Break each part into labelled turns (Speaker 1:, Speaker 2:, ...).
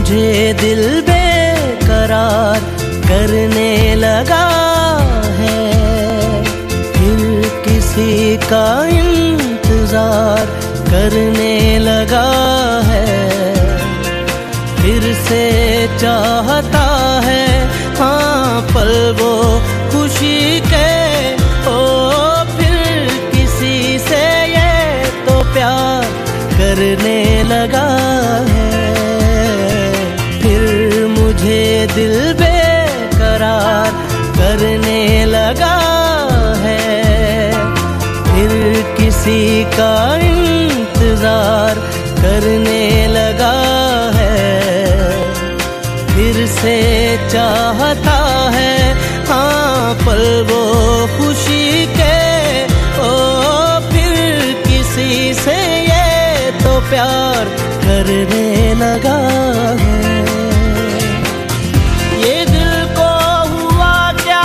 Speaker 1: मुझे दिल बेकरार करने लगा है। फिर किसी का इंतजार करने लगा है। फिर से चाहता है हाँ पल वो खुशी के। ओ फिर किसी से ये तो प्यार करने लगा है। फिर मुझे दिल बेकरार करने लगा है। फिर किसी का इंतजार करने लगा है। फिर से चाहता है हाँ पल वो खुशी के। ओ फिर किसी से ये तो प्यार करने लगा है। ये दिल को हुआ क्या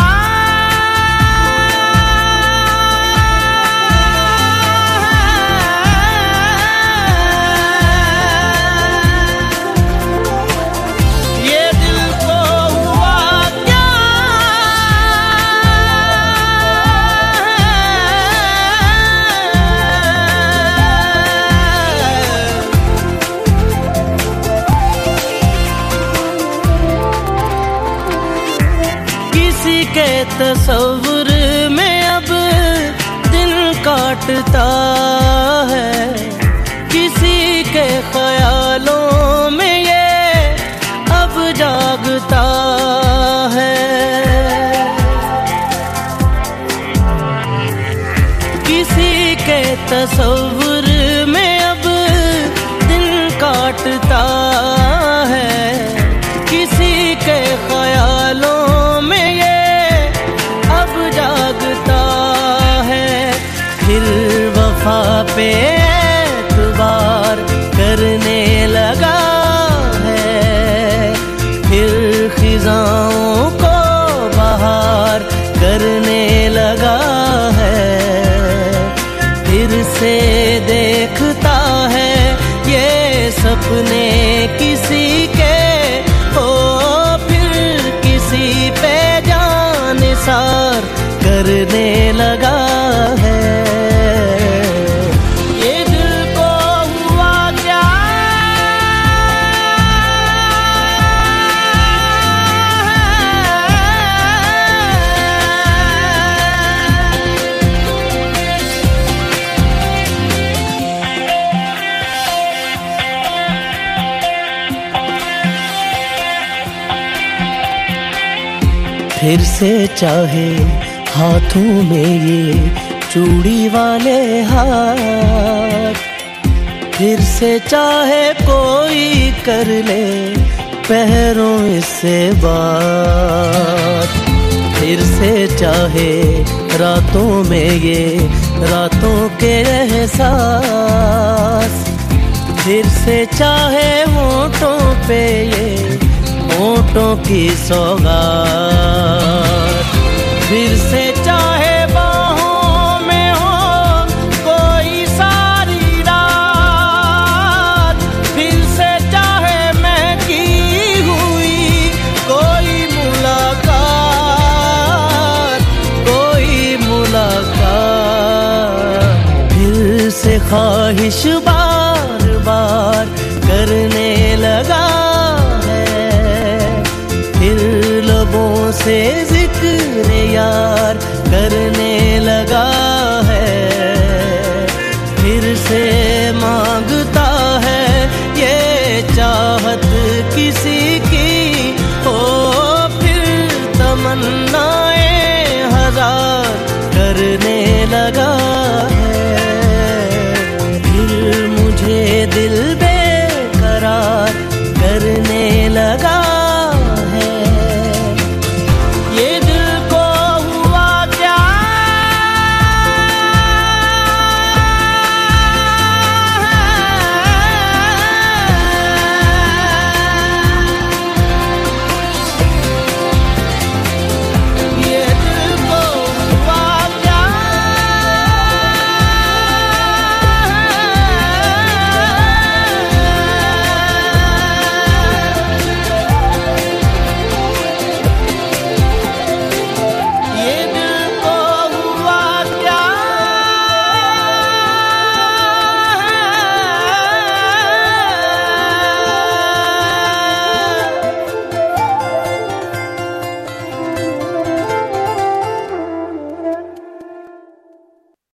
Speaker 1: के तस्वुर में अब दिन काटता है। किसी के ख्यालों में ये अब जागता है। किसी के तस्वुर में अब दिन काटता है। किसी के ख्यालों में ये फिर वफा पे एतबार करने लगा है। फिर खिजाओं को बहार करने लगा है। फिर से देखता है ये सपने किसी के। ओ फिर किसी पे जान निसार करने लगा है। फिर से चाहे हाथों में ये चूड़ी वाले हाथ। फिर से चाहे कोई कर ले पैरों इससे बात। फिर से चाहे रातों में ये रातों के एहसास। फिर से चाहे होठों पे ये होठों की सौगात। फिर से चाहे बाहों में हो कोई सारी रात। फिर से चाहे महकी हुई कोई मुलाकात। कोई मुलाकात। फिर से ख्वाहिश बार बार करने लगा है। फिर लबों से जिक्र यार करने लगा है। फिर से मांगता है ये चाहत किसी